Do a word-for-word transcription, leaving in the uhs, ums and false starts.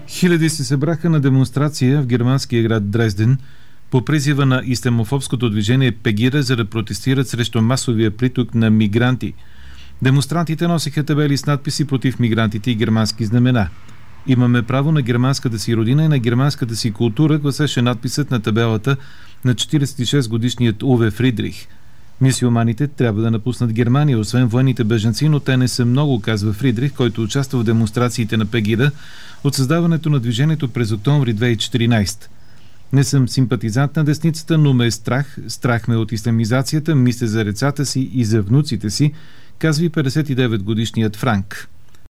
Хиляди се събраха на демонстрация в германския град Дрезден по призива на ислямофобското движение Пегида, за да протестират срещу масовия приток на мигранти. Демонстрантите носиха табели с надписи против мигрантите и германски знамена. "Имаме право на германската си родина и на германската си култура", гласеше надписът на табелата на четиридесет и шест годишният Уве Фридрих. Мюсюлманите трябва да напуснат Германия, освен военните бежанци, но те не са много, казва Фридрих, който участва в демонстрациите на Пегида от създаването на движението през октомври две хиляди и четиринадесета. "Не съм симпатизант на десницата, но ме е страх. Страх ме от исламизацията, мисля за децата си и за внуците си", казва и петдесет и девет годишният Франк.